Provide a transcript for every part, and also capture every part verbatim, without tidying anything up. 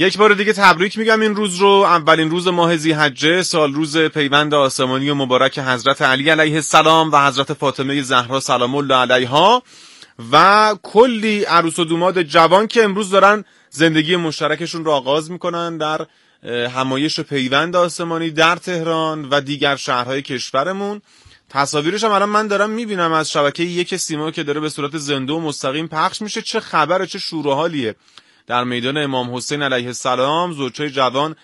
یک بار دیگه تبریک میگم این روز رو، اولین روز ماه ذی‌حجه، سال روز پیوند آسمانی و مبارک حضرت علی علیه السلام و حضرت فاطمه زهرا سلام الله علیها و کلی عروس و دوماد جوان که امروز دارن زندگی مشترکشون رو آغاز میکنن در همایش پیوند آسمانی در تهران و دیگر شهرهای کشورمون. تصاویرش هم الان من دارم میبینم از شبکه یک سیما که داره به صورت زنده و مستقیم پخش میشه. چه خبره، چه شور و حالیه در میدان امام حسین علیه السلام. زوجهای جوان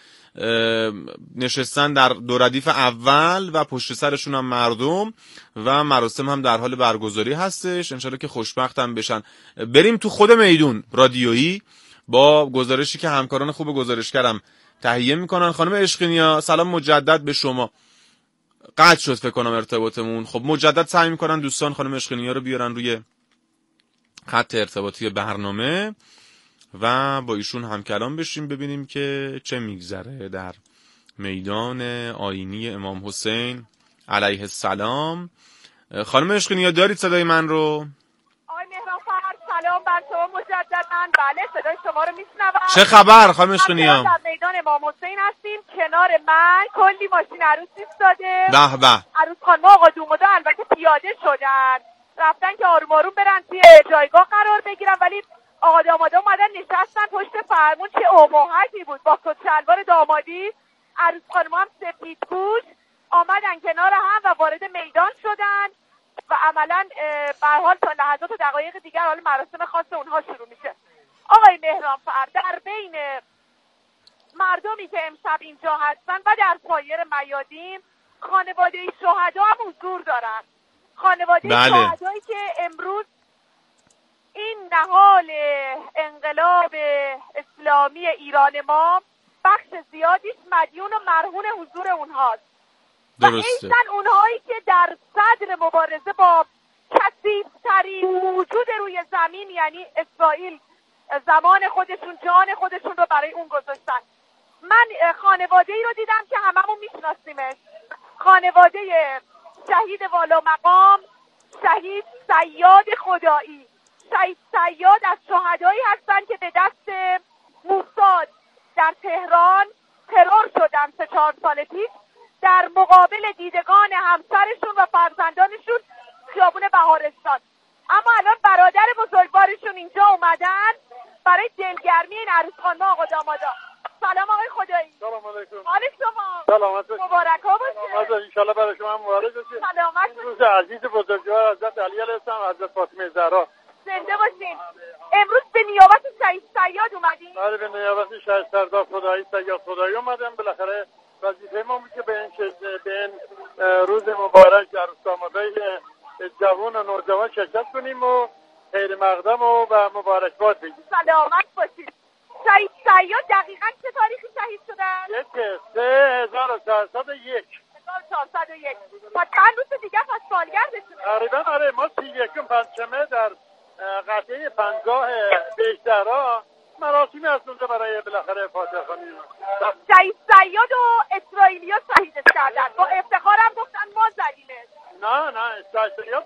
نشستن در دو ردیف اول و پشت سرشون هم مردم و مراسم هم در حال برگزاری هستش. انشالله که خوشبخت هم بشن. بریم تو خود میدون رادیویی با گزارشی که همکاران خوب گزارشگرم تهیه میکنن. خانم عشقینیا سلام مجدد به شما. قطع شد فکر کنم ارتباطمون. خب مجدد سعی میکنن دوستان خانم عشقینیا رو بیارن روی خط ارتباطی برنامه و با ایشون هم کلام بشیم ببینیم که چه میگذره در میدان آیینی امام حسین علیه السلام. خانم عشقینیا دارید صدای من رو؟ آقای مهران فرد سلام بر شما مجدداً. بله صدای شما رو میشنوم. چه خبر خانم عشقینیا؟ در میدان امام حسین هستیم، کنار من کلی ماشین عروس ایستاده. به به. عروس خانم آقا دومادا البته پیاده شدن رفتن که آروم آروم برن توی جایگاه قرار بگیرن، ولی آقا دامادا اومدن نشستن پشت فرمون. چه ابهتی بود با کت شلوار دامادی. عروس خانم هم سفید پوش آمدن کنار هم و وارد میدان شدن و عملا به هر حال تا لحظات و دقایق دیگر حال مراسم خاص اونها شروع میشه. آقای مهران فرد در بین مردمی که امشب اینجا هستن و در سایر میادین خانواده شهدا هم حضور دارن. خانواده بله. شهدایی که امروز این نهال انقلاب اسلامی ایران ما بخش زیادیش مدیون و مرهون حضور اونهاست. درسته. و ایزن اونهایی که در صدر مبارزه با کثیف‌ترین موجود روی زمین یعنی اسرائیل زمان خودشون جان خودشون رو برای اون گذاشتن. من خانواده ای رو دیدم که هممون میشناسیمش، خانواده شهید والا مقام شهید صیاد خدایی. شهید صیاد از شهدایی هستن که به دست موساد در تهران ترور شدن سه چهار سال پیش در مقابل دیدگان همسرشون و فرزندانشون خیابون بهارستان. اما الان برادر بزرگوارشون اینجا اومدن برای دلگرمی این عروس خانم آقا دامادا. سلام آقای خدایی. سلام علیکم. حال شما؟ سلامت باشید. مبارک ها باشه. سلامت ان شاء الله برای شما مبارک باشه. سلامت باشید. روز عزیز بزرگوار حضرت علی علیه السلام و حضرت فاطمه زهرا. زنده باشین. امروز به نیابت شهید صیاد اومدین؟ بله به نیابت شهید سردار خدایی صیاد خدایی اومدم. بالاخره وظیفه ما بود که به این به این روز مبارک عروس دامادای جوان و نوجوان شرکت کنیم و خیر مقدم و, و مبارکباد بگیم. سلامت باشید. شهید صیاد دقیقاً چه تاریخی شهید شدن؟ یک سه هزار و چهارصد و یک. هزار و چهارصد و یک. پس چند روز دیگه پس سالگردشون. تقریبا آره ما سی یکم پنجشنبه در قطعه پنجگاه بهشترا مراسمی هست اونجا برای بالاخره فاتحه خوانی. شهید صیاد و اسرائیلیا شهیدش کردن. با افتخارم گفتن ما زدیمش. نه نه شهید صیاد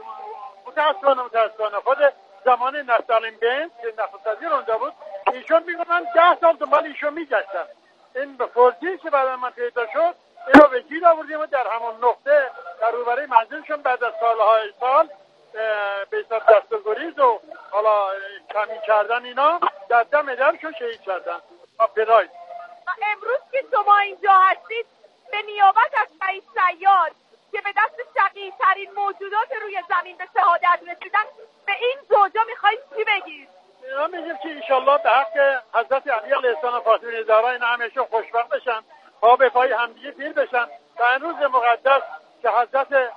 متاسفانه متاسفانه خود زمان نفتالین بند که نخست وزیر اونجا بود ایشون میگفتن ده سال دنبال ایشون میگشتن. این به فرضی که بعد من پیدا شد اینو به گیر آوردیم و در همون نقطه در روبروی منزلشون بعد از سالهای سال به حساب دستگریز و حالا کمی کردن اینا در دم درشون شهید کردن. آپرای و امروز که شما اینجا هستید به نیابت از شهید صیاد که به دست شقی‌ترین موجودات روی زمین به شهادت رسیدن به این زوجا میخواید چی بگید؟ ما میگیم که انشالله به حق حضرت علی علیه السلام و فاطمه زهرا اینا همیشه خوشبخت بشن، پا به پای همدیگه پیر بشن و این روز مقدس که حضرت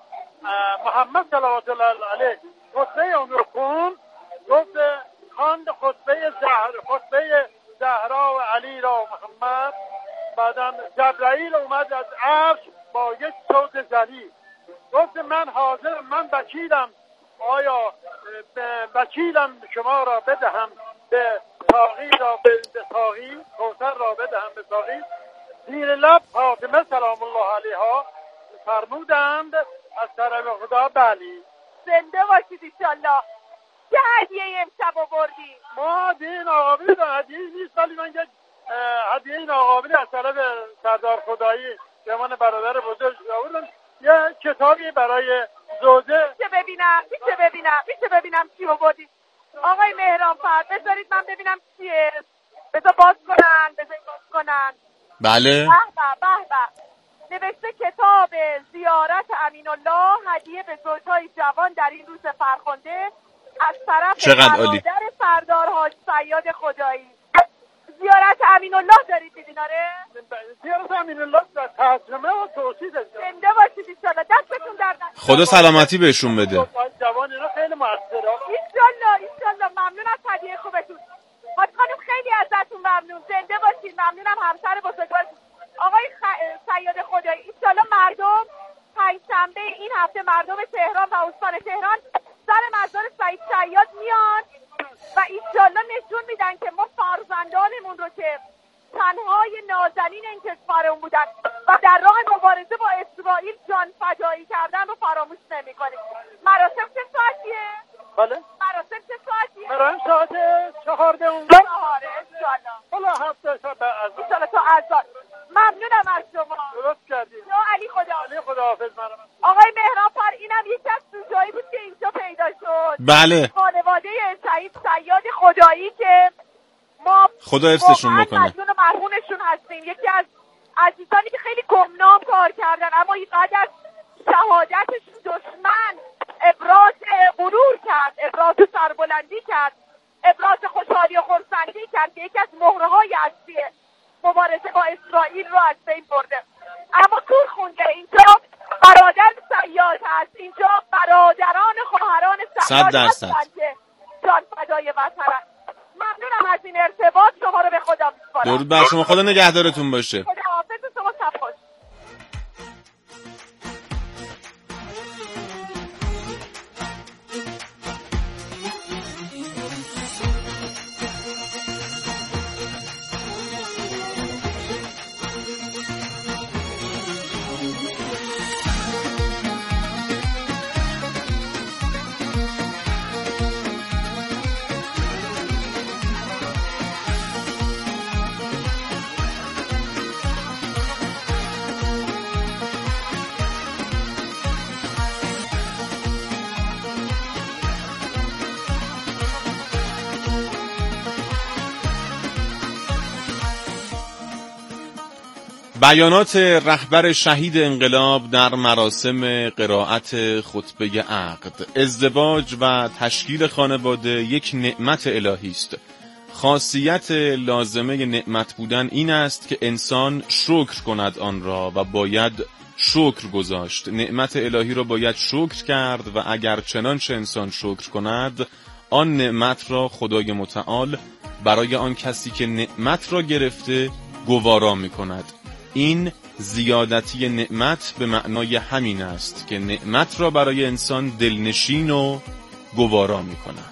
محمد صلوات الله علیه خطبه اون رو خون گفت خواند خطبه زهر خطبه زهرا و علی را و محمد. بعدم جبرائیل اومد از عرش با یک صوت ذلیل گفت من حاضرم، من وکیلم، آیا وکیلم شما را بدهم به ساقی را به ساقی کوثر را بدهم به ساقی. زیر لب فاطمه سلام الله علیها فرمودند از طرف خدا بلی. زنده باشید انشالله. چه هدیه امشب آوردی؟ ما دین آقابی را هدیه نیست ولی من یک هدیه ناقابلی از طرف سردار خدایی به من برادر بزرگ آوردن، یه کتابی برای زوجه. میشه ببینم میشه ببینم میشه ببینم چی آوردی آقای مهرانفر؟ بذارید من ببینم چیه. بذار باز کنن بذارید باز کنن. بله به به به به. نوشته کتاب زیارت امین الله، هدیه به زوجهای جوان در این روز فرخنده از طرف برادر سردار حاج صیاد خدایی. زیارت امین الله دارید می‌بینید؟ آره زیارت امین الله در ترجمه و توصیف زنده باشید ان شاء الله. دستتون در خدا سلامتی بهشون بده. جوان اینا خیلی موثره ان شاء الله ان شاء الله. ممنون از هدیه خوبتون حاج خانم، خیلی ازتون ممنون. زنده باشید. ممنونم همسر بزرگوارتون آقای خ... صیاد خدایی. ان شاء الله مردم پنجشنبه این هفته مردم تهران و استان تهران سر مزار سعید صیاد میان و ان شاء الله نشون میدن که ما فرزندانمون رو که تنهای نازنین این کشورمون بودن و در راه مبارزه با اسرائیل جان فدایی کردن رو فراموش نمی‌کنیم. مراسم چه ساعتیه؟ بله مراسم چه ساعتیه؟ مراسم ساعت چهارده اون چهاره ان شاء الله. حالا هفته شب از ان شاء الله تا اذان. ممنونم از شما. درست کردید. یا علی خدا. علی خداحافظ. منم آقای مهرانفر اینم یکی از سوژه‌ای بود که اینجا پیدا شد. بله. خانواده شهید صیاد خدایی که ما خدا حفظشون بکنه. مدیون و مرهونشون هستیم. یکی از عزیزانی که خیلی گمنام کار کردن اما اینقدر از شهادتشون دشمن ابراز غرور کرد، ابراز سربلندی کرد، ابراز خوشحالی و خرسندی کرد که یکی از مهره‌های اصلی مبارزه با اسرائیل رو از بین برده. اما کور خونده اینجا برادر صیاد هست، اینجا برادران خواهران صیاد هستن که جان فدای وطن. ممنونم از این ارتباط. شما رو به خدا میسپارم. درود بر شما. خدا نگهدارتون باشه. خدا حافظ. شما شب خوش. بیانات رهبر شهید انقلاب در مراسم قرائت خطبه عقد. ازدواج و تشکیل خانواده یک نعمت الهی است. خاصیت لازمه نعمت بودن این است که انسان شکر کند آن را و باید شکر گذاشت. نعمت الهی را باید شکر کرد و اگر چنانچه انسان شکر کند آن نعمت را خدای متعال برای آن کسی که نعمت را گرفته گوارا می کند. این زیادتی نعمت به معنای همین است که نعمت را برای انسان دلنشین و گوارا می کند.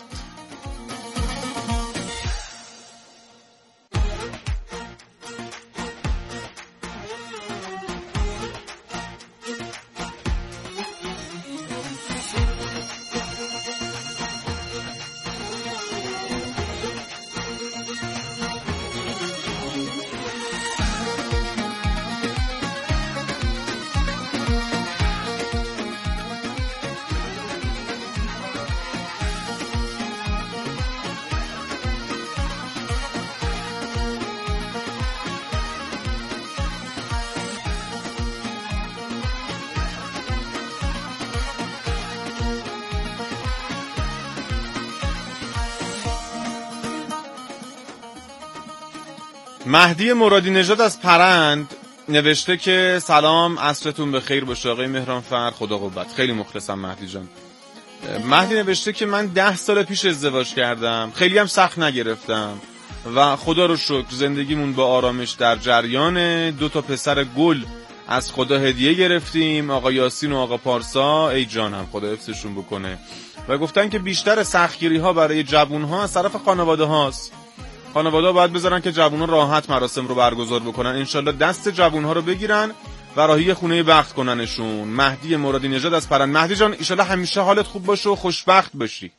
مهدی مرادی نژاد از پرند نوشته که سلام، عصرتون بخیر باشه آقای مهرانفر، خدا قوت. خیلی مخلصم مهدی جان. مهدی نوشته که من ده سال پیش ازدواج کردم، خیلی هم سخت نگرفتم و خدا رو شکر زندگیمون با آرامش در جریان. دو تا پسر گل از خدا هدیه گرفتیم، آقا یاسین و آقا پارسا، ای جانم خدا حفظشون بکنه. و گفتن که بیشتر سختگیری ها برای جوون ها از طرف خانواده هاست. خانواده باید بذارن که جوونا راحت مراسم رو برگزار بکنن، انشالله دست جوونها رو بگیرن و راهی خونه بخت کننشون. مهدی مرادی نژاد از پرند. مهدی جان انشالله همیشه حالت خوب باشه و خوشبخت باشی.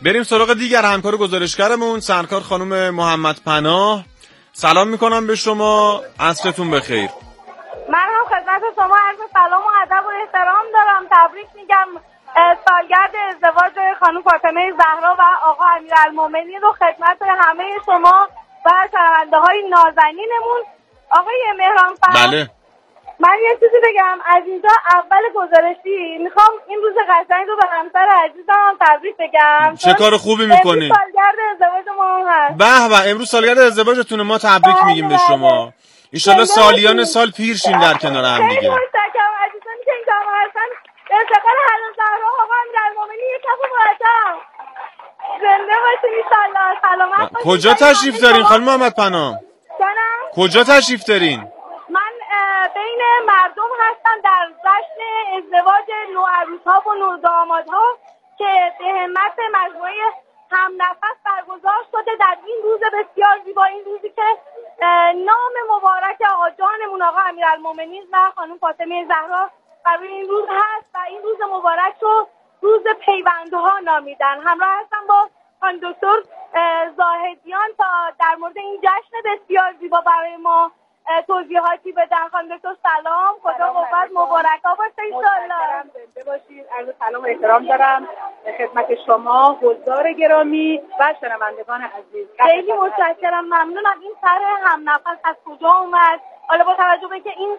بریم سراغ دیگر همکار گزارشگرمون سرکار خانم محمد پناه. سلام میکنم به شما، عصرتون بخیر. من هم خدمت شما عرض سلام و ادب و احترام دارم. تبریک میگم سالگرد ازدواج خانم فاطمه زهرا و آقا امیرالمومنین رو خدمت همه شما و شنونده های نازنینمون. آقای مهران فرد، بله من یه چیزی بگم از اینجا اول گزارشی میخوام این روز قشنگ رو به همسر عزیزم تبریک بگم. چه کار خوبی میکنی؟ امروز سالگرد ازدواج ما هست. به به، امروز سالگرد ازدواجتونه، ما تبریک میگیم به شما. ایشالله سالیان سال پیر شین در کنار هم دیگه. خیلی متشکرم عزیزانی که اینجا هستن. افتخار حضرت زهرا آقا امیرالمومنین یک کف مرتب. زنده باشین ان شاءالله. سلامت باشین. کجا تشریف دارین خانم محمد پناه؟ جانم؟ کجا تشریف دارین؟ من بین مردم هستم در جشن ازدواج نوعروس‌ها و نودامادها که به همت مجموعه هم نفس برگزار شده در این روز بسیار زیبا، این روزی که نام مبارک آقا جانمون آقا امیرالمومنین و خانم فاطمه زهرا برای این روز هست و این روز مبارک رو روز پیوندها نامیدن. همراه هستم با خانم دکتر زاهدیان تا در مورد این جشن بسیار زیبا برای ما توضیحاتی بدن. خانم دکتر سلام، خدا قوت مبارکا باشه ان شاءالله. زنده باشید. عرض سلام و احترام دارم خدمت شما حضار گرامی و شنوندگان عزیز. خیلی متشکرم، ممنونم. این سر هم نفس از کجا اومد؟ حالا با توجه به که این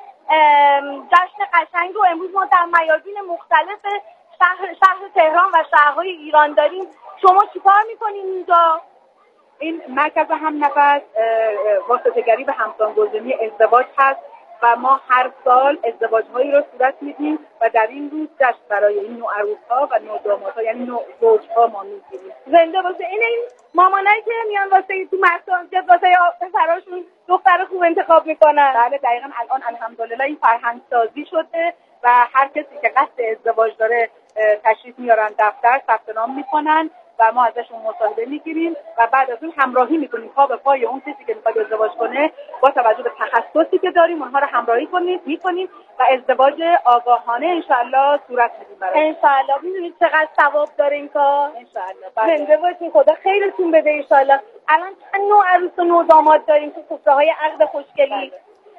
جشن قشنگ رو امروز ما در میادین مختلف شهر شهر تهران و شهرهای ایران داریم، شما چیکار میکنین اینجا؟ این مرکز هم نفس واسطه‌گری و همسانگزینی ازدواج هست و ما هر سال ازدواج‌هایی رو صورت میدیم و در این روز جشن برای این نوع عروس‌ها و نوع دامادها یعنی نوع زوج‌ها ما می‌گیریم. زنده باشه. این این مامانایی که میان واسه تو مساجد واسه پسراشون دختر خوب انتخاب میکنن. بله دقیقاً. الان الحمدلله این فرهنگ سازی شده و هر کسی که قصد ازدواج داره تشریف میارن دفتر ثبت نام میکنن و ما ازشون مصاحبه میگیریم و بعد از اون همراهی میکنیم پا به پای اون کسی که میخواد ازدواج کنه با توجه به تخصصی که داریم اونها رو همراهی کنیم میکنیم و ازدواج آگاهانه انشالله صورت میدیم برای انشالله. میدونید چقدر ثواب داره این کار؟ انشالله. زنده باشین، خدا خیرتون بده انشالله. الان چند نوع عروس و نوع داماد داریم تو سفره‌های عقد خوشگلی؟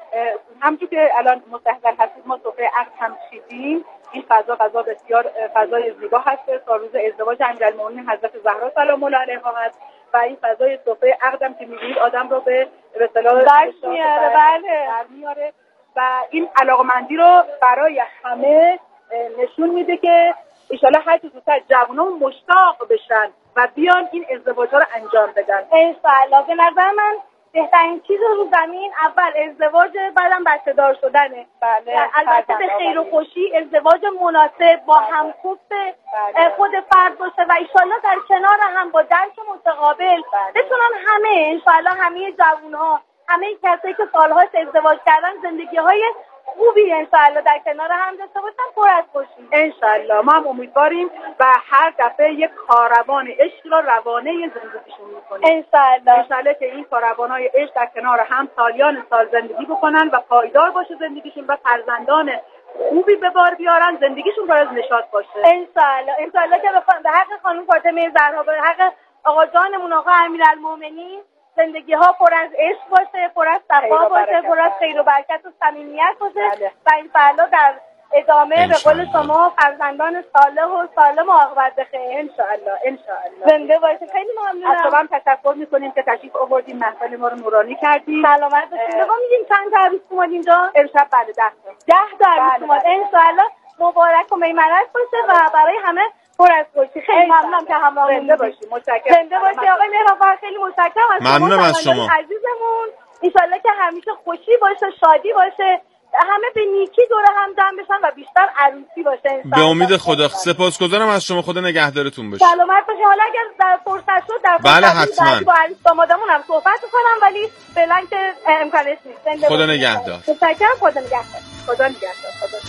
همونجور که الان مستحضر هستید ما سفره عقد هم چیدیم. این فضا فضا بسیار فضای زیبا هست تا روز ازدواج امیرالمومنین حضرت زهرا سلام الله علیها هست و این فضای سفره عقدم که می‌بینید آدم رو به به اصطلاح درش میاره. بله میاره و این علاقمندی رو برای همه نشون میده که ان شاءالله هر چه زودتر جوانان مشتاق بشن و بیان این ازدواج‌ها رو انجام بدن ان شاءالله. به نظر من بهترین چیز رو زمین اول ازدواج بعدم بچه دار شدنه. بله. البته به خیر و خوشی ازدواج مناسب با همکوب بله. خود فرد باشه و ایشالله در کنار هم با درک متقابل بله. بتونن همه انشالله همه جوانها همه کسایی که سالهاست ازدواج کردن زندگی های خوبی انشالله در کنار هم داشته باشن پر از خوشی انشالله. ما هم امیدواریم و هر دفعه یک کاروان عشق را روانه زندگیشون میکنیم انشالله. انشالله که این کاروانای عشق در کنار هم سالیان سال زندگی بکنن و پایدار باشه زندگیشون و فرزندان خوبی به بار بیارن، زندگیشون پر از نشاط باشه انشالله. انشالله که به حق خانم فاطمه زهرا به حق آقا جانمون آقا امیرالمومنین زندگی ها پر از عشق باشه، پر از صفا باشه، پر از خیر و برکت و صمیمیت باشه بله. و این فردا در ادامه به قول شما فرزندان صالح و سالم و عاقبت بخیر انشاءالله. انشاءالله. زنده باشه. خیلی ممنونم. از شما هم تشکر میکنیم که تشریف آوردین، محفل ما رو نورانی کردین. سلامت باشید. بگم میگیم چند تا عروس اومد اینجا؟ امشب بعد ده تا ده تا عروس اومد. انشاءالله مبارک و میمنت باشه و برای همه پر از خوشی. خیلی ممنونم که همراهمون زنده باشید. متشکرم. زنده باشید آقای مهران. خیلی متشکرم از شما. ممنونم از شما عزیزمون. ان شاءالله که همیشه خوشی باشه، شادی باشه، همه به نیکی دور هم جمع بشن و بیشتر عروسی باشه انشاءالله. به امید خدا. سپاسگزارم از شما. خدا نگهدارتون باشه. سلامت باشید. حالا اگر در فرصت شد در بله حتما با عروس دامادمون هم صحبت کنم ولی فعلا که امکانش نیست. خدا نگهدار. متشکرم. خدا نگهدار. خدا نگهدار. خدا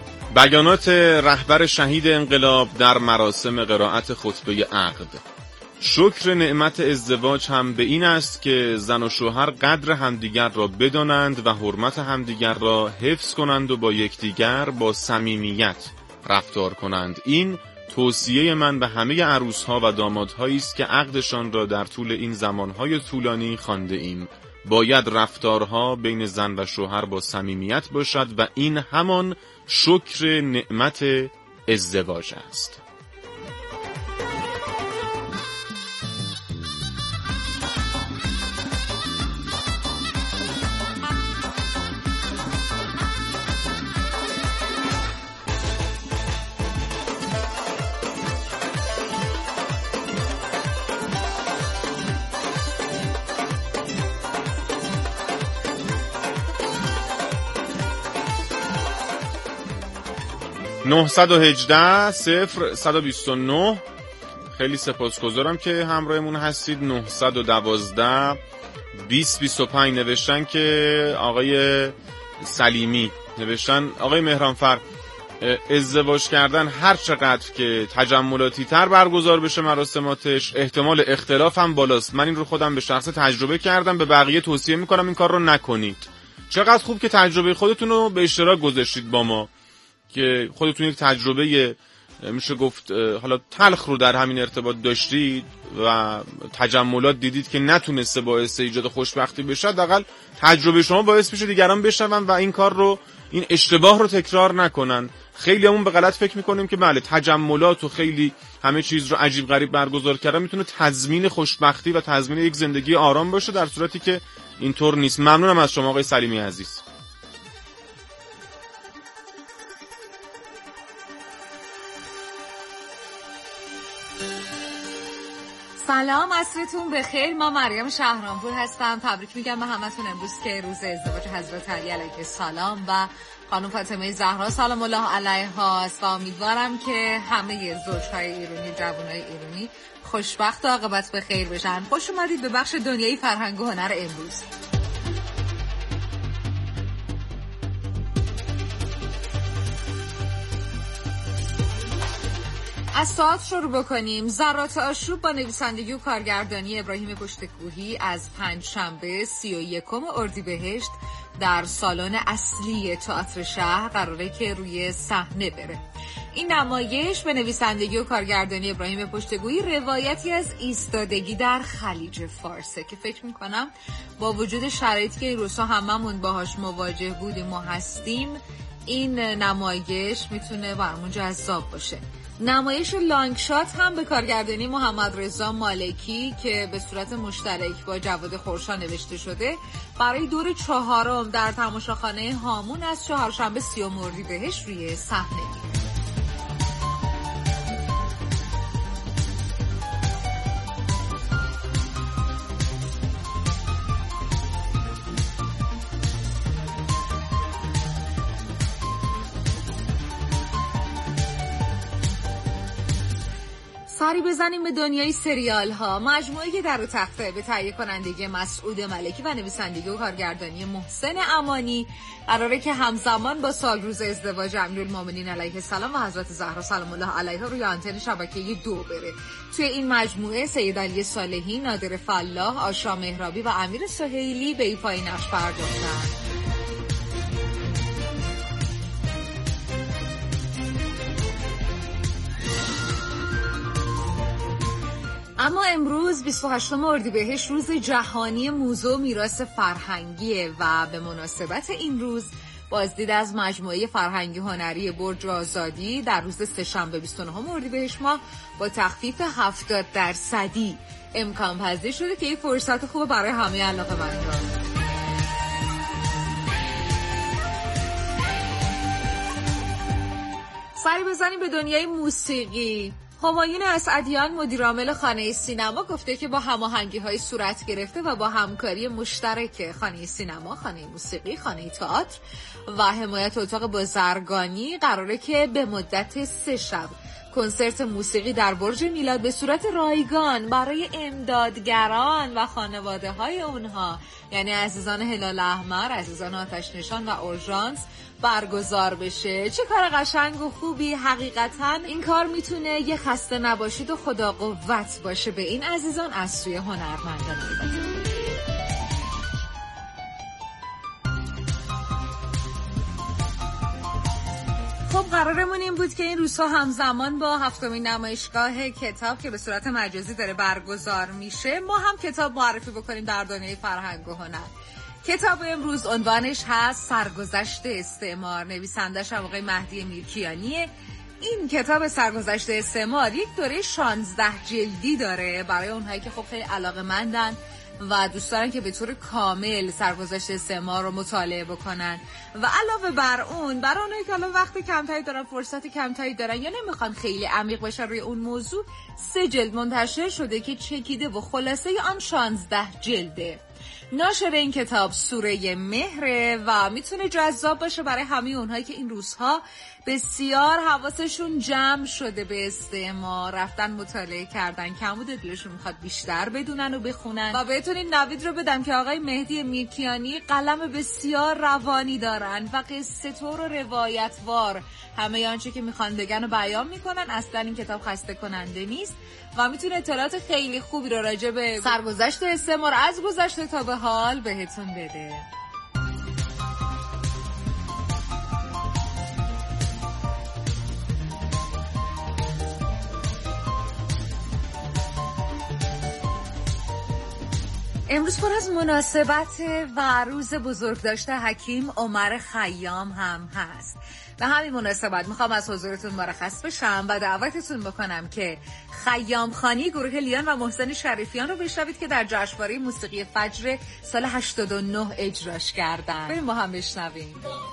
بیانات رهبر شهید انقلاب در مراسم قرائت خطبه عقد. شکر نعمت ازدواج هم به این است که زن و شوهر قدر همدیگر را بدانند و حرمت همدیگر را حفظ کنند و با یکدیگر با صمیمیت رفتار کنند. این توصیه من به همه عروس‌ها و دامادهایی است که عقدشان را در طول این زمانهای طولانی خوانده ایم. باید رفتارها بین زن و شوهر با صمیمیت باشد و این همان شکر نعمت ازدواج است. نهصد و هجده صفر صد و بیست و نه. خیلی سپاسگزارم که همراهمون هستید. نهصد و دوازده بیست بیست و پنج نوشتن که آقای سلیمی نوشتن آقای مهرانفر ازدواج کردن هر چقدر که تجملاتی تر برگزار بشه مراسماتش احتمال اختلاف هم بالاست. من این رو خودم به شخص تجربه کردم، به بقیه توصیه میکنم این کار رو نکنید. چقدر خوب که تجربه خودتون رو به اشتراک گذاشتید با ما، که خودتون یک تجربه میشه گفت حالا تلخ رو در همین ارتباط داشتید و تجملات دیدید که نتونسته باعث ایجاد خوشبختی بشه. حداقل تجربه شما باعث میشه دیگران بشنون و این کار رو، این اشتباه رو تکرار نکنن. خیلی همون به غلط فکر میکنیم که بله تجملات و خیلی همه چیز رو عجیب غریب برگزار کردن میتونه تضمین خوشبختی و تضمین یک زندگی آرام باشه، در صورتی که اینطور نیست. ممنونم از شما آقای سلیمی عزیز. سلام، عصرتون بخیر. ما مریم شهرانپور هستم. تبریک میگم به همتون امروز که روز ازدواج حضرت علی علیه السلام و خانم فاطمه زهرا سلام الله علیها است و امیدوارم که همه زوجهای ایرانی، جوانای ایرانی خوشبخت و عاقبت به خیر بشن. خوش اومدید به بخش دنیای فرهنگ و هنر امروز. از ساعت شروع بکنیم. ذرات آشوب با نویسندگی و کارگردانی ابراهیم پشتکوهی از پنج شنبه سی و یکم اردیبهشت در سالن اصلی تئاتر شهر قراره که روی صحنه بره. این نمایش به نویسندگی و کارگردانی ابراهیم پشتگویی روایتی از ایستادگی در خلیج فارسه که فکر میکنم با وجود شرایطی که این روزها هممون باهاش مواجه بودیم و هستیم، این نمایش میتونه برامون جذاب باشه. نمایش لانگ شات هم به کارگردانی محمد رضا مالکی که به صورت مشترک با جواد خورشا نوشته شده برای دور چهارم در تماشاخانه هامون از چهارشنبه سیوم اردیبهشت روی صحنه میره. سری بزنیم به دنیای سریال ها. مجموعه که در و تخته به تهیه کنندگی مسعود ملکی و نویسندگی و کارگردانی محسن امانی قراره که همزمان با سالروز ازدواج امیرالمومنین علیه السلام و حضرت زهرا سلام الله علیها روی آنتن شبکه دو بره. توی این مجموعه سید علی صالحی، نادر فلاح، آشا مهرابی و امیر سهیلی به ایفای نقش پرداختن. اما امروز بیست و هشتم اردیبهشت روز جهانی موزه و میراث فرهنگیه و به مناسبت این روز بازدید از مجموعه فرهنگی هنری برج آزادی در روز سه‌شنبه بیست و نهم اردیبهشت ماه با تخفیف هفتاد درصدی امکان پذیر شده که این فرصت خوبه برای همه علاقه‌مندان. سری بزنیم به دنیای موسیقی. همایون اسعدیان مدیرعامل خانه سینما گفته که با هماهنگی‌های صورت گرفته و با همکاری مشترک خانه سینما، خانه موسیقی، خانه تئاتر و حمایت اتاق بازرگانی قراره که به مدت سه شب کنسرت موسیقی در برج میلاد به صورت رایگان برای امدادگران و خانواده های اونها، یعنی عزیزان هلال احمر، عزیزان آتش نشان و اورژانس برگزار بشه. چه کار قشنگ و خوبی. حقیقتا این کار میتونه یه خسته نباشید و خدا قوت باشه به این عزیزان از سوی هنرمندان. خب قرارمون این بود که این روزها همزمان با هفتمین نمایشگاه کتاب که به صورت مجازی داره برگزار میشه، ما هم کتاب معرفی بکنیم در دنیای فرهنگ و هنر. کتاب امروز عنوانش هست سرگذشت استعمار، نویسندش هم آقای مهدی میرکیانیه. این کتاب سرگذشت استعمار یک دوره شانزده جلدی داره برای اونهایی که خب خیلی علاقه‌مندن و دوست دارن که به طور کامل سرگذشت استعمار رو مطالعه بکنن. و علاوه بر اون، برای اونایی که الان وقت کمتری دارن، فرصت کمتری دارن یا نمیخوان خیلی عمیق بشن روی اون موضوع، سه جلد منتشر شده که چکیده و خلاصه آن شانزده جلده. ناشر این کتاب سوره مهره و میتونه جذاب باشه برای همه اونهایی که این روزها بسیار حواسشون جمع شده به استعمار، رفتن مطالعه کردن، کمبود دلشون میخواد بیشتر بدونن و بخونن. و بهتون این نوید رو بدم که آقای مهدی میرکیانی قلم بسیار روانی دارن و قصه طور و روایتوار همه آنچه که میخوان بگن و بیان میکنن. اصلا این کتاب خسته کننده نیست و میتونه اطلاعات خیلی خوبی رو راجع به سرگذشت استعمار از گذشته تا به حال بهتون بده. امروز پر از مناسبت و روز بزرگداشت حکیم عمر خیام هم هست. به همین مناسبت میخوام از حضورتون مرخص بشم و دعوتتون بکنم که خیام خانی گروه لیان و محسن شریفیان رو بشنوید که در جشنواره موسیقی فجر سال هشتاد و نه اجراش کردن. بریم با هم بشنویم.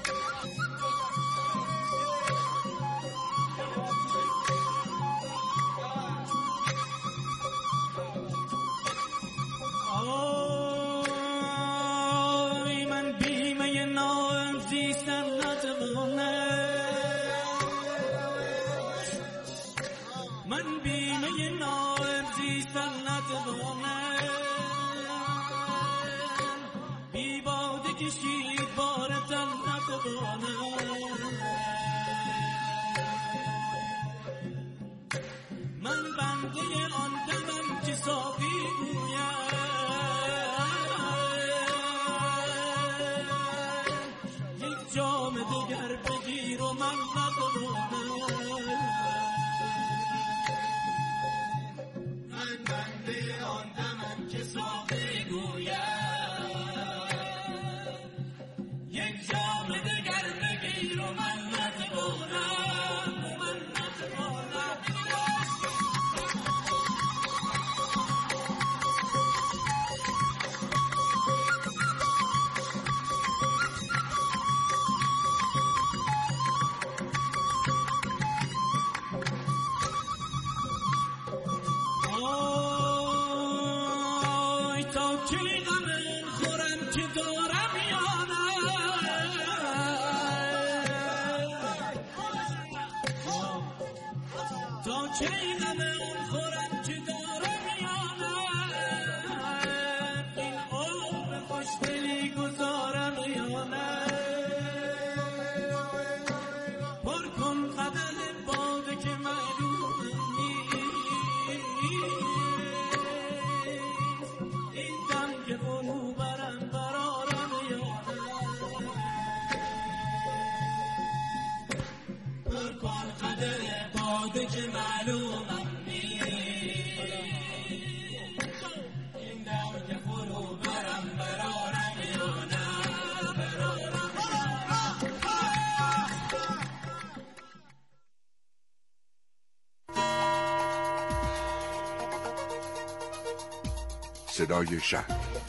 صدای شهر.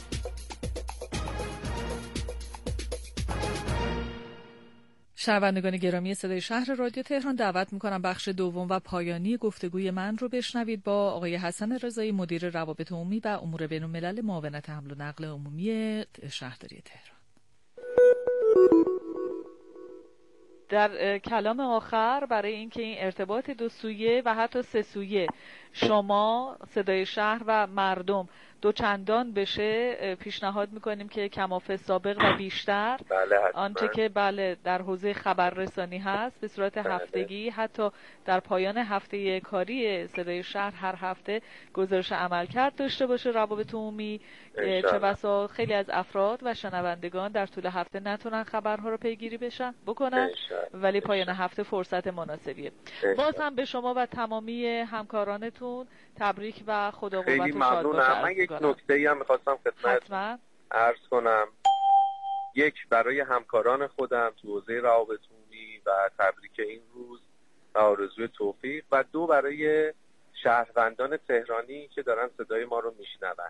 شنوندگان گرامی صدای شهر رادیو تهران، دعوت میکنم بخش دوم و پایانی گفتگوی من رو بشنوید با آقای حسن رضایی، مدیر روابط عمومی و امور بین الملل معاونت حمل و نقل عمومی شهرداری تهران. در کلام آخر برای اینکه این ارتباط دو سویه و حتی سه سویه شما صدای شهر و مردم دو چندان بشه، پیشنهاد میکنیم که کماف سابق و بیشتر بله آنچه که بله در حوزه خبررسانی هست به صورت بله. هفتگی، حتی در پایان هفته کاری صدای شهر هر هفته گزارش عملکرد داشته باشه روابط عمومی، چه بسا خیلی از افراد و شنوندگان در طول هفته نتونن خبرها رو پیگیری بشن بکنن ولی پایان هفته فرصت مناسبیه. باز هم به شما و تمامی همکارانتون تبریک و خدا قوت و شاد باشه. من یک نکته‌ای هم می‌خواستم خدمت عرض کنم. یک، برای همکاران خودم تو حوزه روابط عمومی و تبریک این روز و آرزوی توفیق، و دو برای شهروندان تهرانی که دارن صدای ما رو میشنون.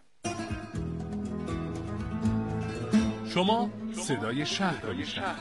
شما صدای شهر رو میشنوید.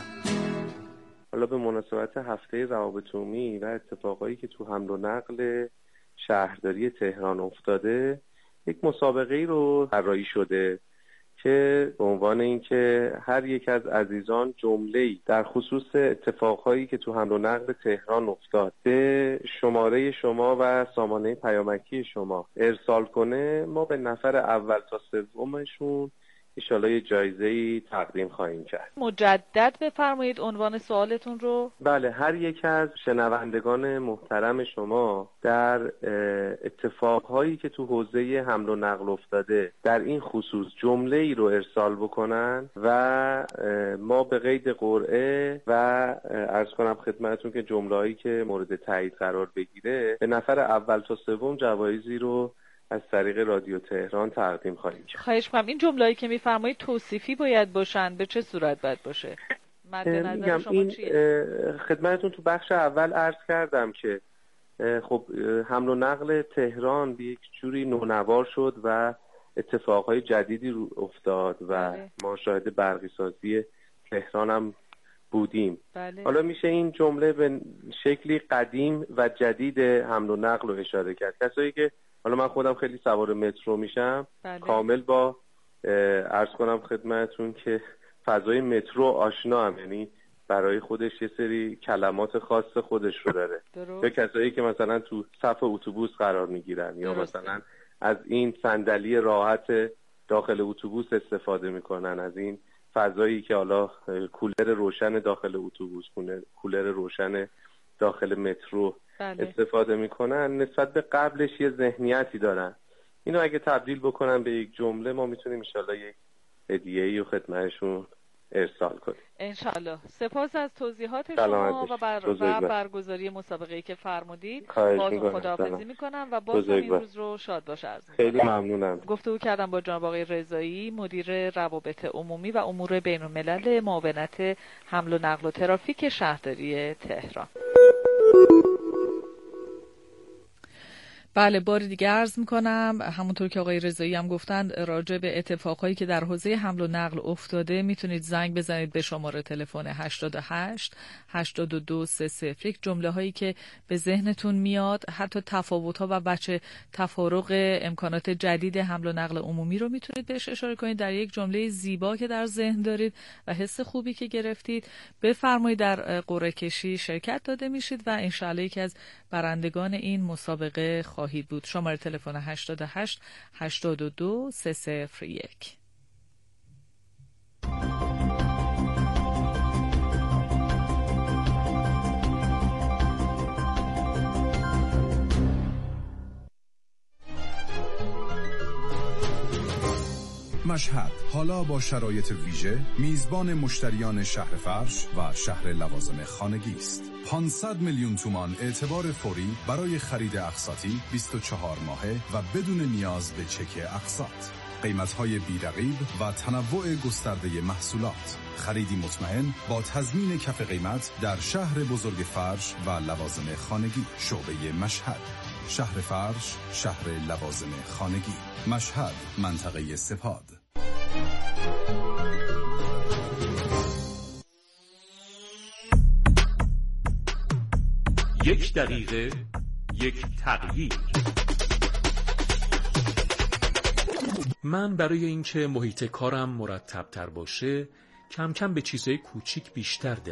حالا به مناسبت هفته روابط عمومی و اتفاقایی که تو حمل و نقل شهرداری تهران افتاده، یک مسابقه‌ای رو طراحی شده که به عنوان اینکه هر یک از عزیزان جمله‌ای در خصوص اتفاقهایی که تو حمل و نقل تهران افتاد به شماره شما و سامانه پیامکی شما ارسال کنه، ما به نفر اول تا سومشون انشالله یه جایزه‌ای تقدیم خواهیم کرد. مجدد بفرمایید عنوان سوالتون رو. بله، هر یک از شنوندگان محترم شما در اتفاقهایی که تو حوزه حمل و نقل افتاده در این خصوص جمله‌ای رو ارسال بکنن و ما به قید قرعه و عرض کنم خدمتتون که جمله‌ای که مورد تایید قرار بگیره به نفر اول تا سوم جوایزی رو از طریق رادیو تهران تقدیم خواهیم کرد. خواهش می‌کنم. این جمله‌ای که می‌فرمایید توصیفی باید باشن، به چه صورت باید باشه؟ مد نظر شما این چیه؟ خدمتتون تو بخش اول عرض کردم که خب حمل و نقل تهران به یک جوری نونوار شد و اتفاقهای جدیدی رو افتاد و بله. ما شاهد برقی سازی تهران هم بودیم. بله. حالا میشه این جمله به شکلی قدیم و جدید حمل و نقل رو اشاره کرد. کسایی که حالا من خودم خیلی سوار مترو میشم، بله. کامل با عرض کنم خدمتتون که فضای مترو آشنا هم، یعنی برای خودش یه سری کلمات خاص خودش رو داره. یا کسایی که مثلا تو صف اتوبوس قرار میگیرن یا درسته. مثلا از این صندلی راحت داخل اتوبوس استفاده میکنن، از این فضایی که حالا کولر روشن داخل اتوبوس، کولر روشن داخل مترو بله. استفاده میکنن، نسبت به قبلش یه ذهنیتی دارن. اینو اگه تبدیل بکنن به یک جمله ما میتونیم انشالله یک هدیه‌ای و خدمتشون ارسال کنیم انشالله. سپاس از توضیحات شما و, بر... و برگزاری مسابقه‌ای که فرمودید. بازم خداحافظی میکنم و باز این روز رو شاد باشه. عرض میکنم خیلی ممنونم. گفتگو کردم با جناب آقای رضایی، مدیر روابط عمومی و امور بین‌الملل معاونت حمل و نقل و ترافیک شهرداری تهران. بله، بار دیگه عرض میکنم همونطور که آقای رضایی هم گفتن راجع به اتفاقایی که در حوزه حمل و نقل افتاده میتونید زنگ بزنید به شماره تلفن هشتاد و هشت هشتاد و دو سه صفر یک. جمله هایی که به ذهنتون میاد، حتی تفاوت ها و بچه تفارق امکانات جدید حمل و نقل عمومی رو میتونید بهش اشاره کنید در یک جمله زیبا که در ذهن دارید و حس خوبی که گرفتید بفرمایید. در قرعه کشی شرکت داده میشید و انشالله یکی از برندگان این مسابقه خواهید بود. شماره تلفن هشتاد و هشت هشتاد و دو سه صفر یک. مشهد حالا با شرایط ویژه میزبان مشتریان شهر فرش و شهر لوازم خانگی است. پانصد میلیون تومان اعتبار فوری برای خرید اقساطی بیست و چهار ماهه و بدون نیاز به چک اقساط. قیمت‌های بی‌رقیب و تنوع گسترده محصولات. خریدی مطمئن با تضمین کف قیمت در شهر بزرگ فرش و لوازم خانگی. شعبه مشهد، شهر فرش، شهر لوازم خانگی. مشهد، منطقه سپاد. یک دقیقه، یک تغییر. من برای اینکه محیط کارم مرتب تر باشه کم کم به چیزهای کوچیک بیشتر دقت